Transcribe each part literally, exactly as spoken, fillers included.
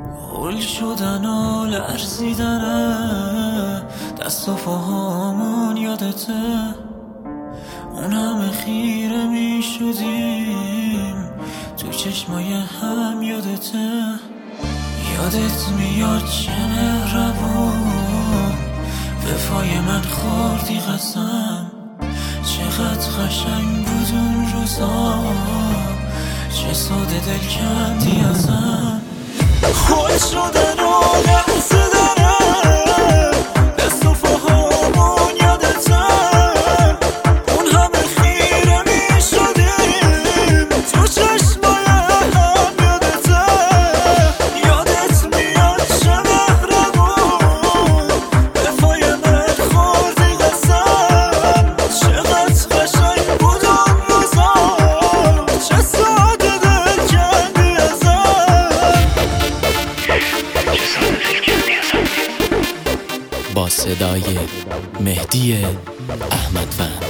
هول شدن و لرزیدنه دست و پاهامون یادته، اون همه خیره می شدیم تو چشمای هم یادته. یادت میاد چه مهربون وفای من خوردی قسم، چقدر قشنگ بود اون روزا، چه ساده دل کندی ازم. خود شدن و لرزیدنه دست و پاهامون یادته، اون همه خیره می شدیم تو چشمای هم یادته. یادت میاد چه مهربون وفای من خوردی قسم، چقدر قشنگ بود اون روزا، چه ساده دل کندی ازم. با صدای مهدی احمدوند.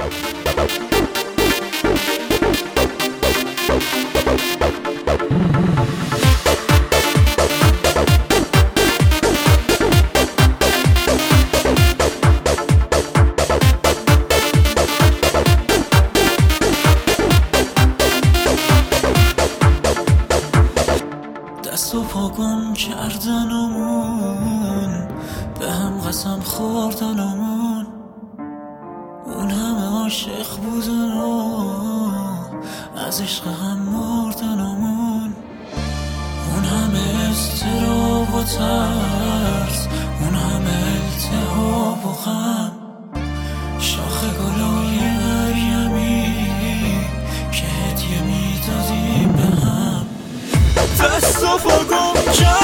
دست و پا گم کردنمون، به هم قسم خوردنمون، اون همه عاشق بودن و از عشق هم مردنمون، اون همه اضطراب و ترس، اون همه التهاب و غم، شاخه گلای مریمی که هدیه میدادیم به هم. دست و پا گم